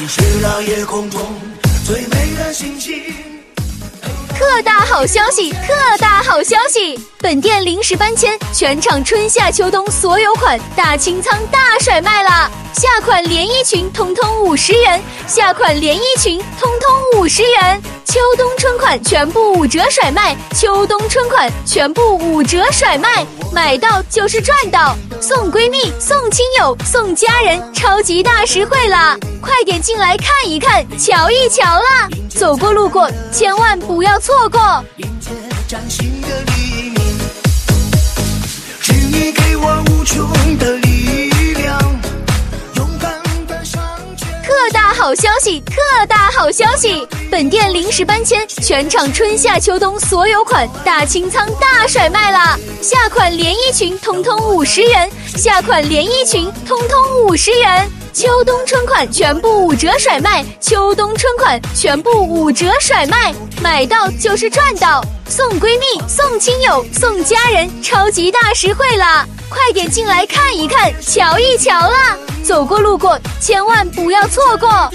你是那夜空中最美的星星。 特大好消息！特大好消息！本店临时搬迁，全场春夏秋冬所有款大清仓大甩卖了！夏款连衣裙通通50元，夏款连衣裙通通50元，秋冬春款全部5折甩卖，秋冬春款全部5折甩卖，买到就是赚到！送闺蜜，送亲友，送家人，超级大实惠啦！快点进来看一看，瞧一瞧啦！走过路过，千万不要错过！ 迎接崭新的黎明，是你给我无穷的力量，勇敢的向前。 特大好消息！特大好消息！本店临时搬迁，全场春夏秋冬所有款大清仓大甩卖了！夏款连衣裙通通50元，夏款连衣裙通通50元，秋冬春款全部5折甩卖，秋冬春款全部5折甩卖，买到就是赚到！送闺蜜，送亲友，送家人，超级大实惠啦！快点进来看一看，瞧一瞧啦！走过路过，千万不要错过！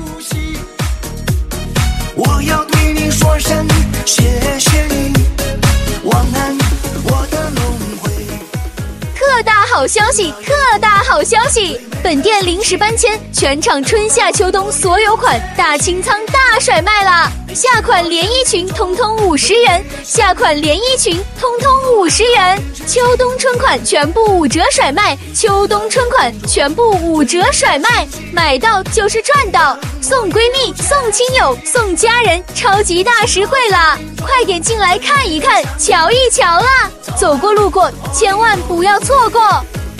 我要对你说声谢谢你，晚安，我的轮回。 特大好消息！特大好消息！本店临时搬迁，全场春夏秋冬所有款大清仓大甩卖了！夏款连衣裙通通50元，夏款连衣裙通通50元，秋冬春款全部5折甩卖，秋冬春款全部5折甩卖，买到就是赚到！送闺蜜，送亲友，送家人，超级大实惠啦！快点进来看一看，瞧一瞧啦！走过路过，千万不要错过！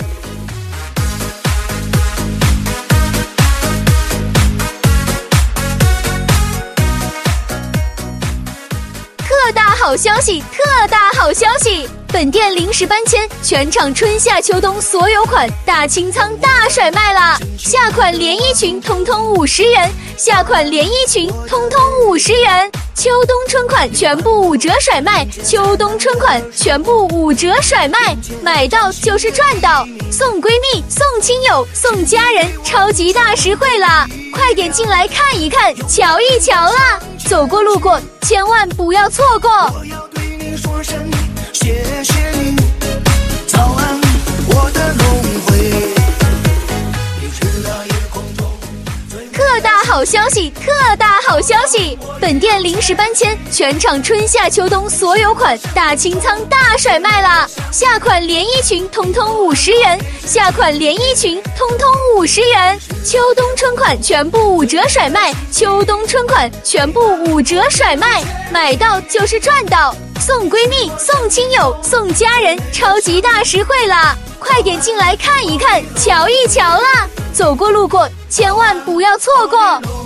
特大好消息！特大好消息！本店临时搬迁，全场春夏秋冬所有款大清仓大甩卖了！夏款连衣裙通通50元，夏款连衣裙通通50元，秋冬春款全部5折甩卖，秋冬春款全部5折甩卖，买到就是赚到！送闺蜜，送亲友，送家人，超级大实惠啦！快点进来看一看，瞧一瞧啦！走过路过，千万不要错过！ 我要对你说声谢谢你，早安，我的轮回。你是那夜空中特大好消息！特大好消息！本店临时搬迁，全场春夏秋冬所有款大清仓大甩卖了！夏款连衣裙通通50元，夏款连衣裙通通50元，秋冬春款全部5折甩卖，秋冬春款全部5折甩卖，买到就是赚到！送闺蜜，送亲友，送家人，超级大实惠啦！快点进来看一看，瞧一瞧啦！走过路过，千万不要错过！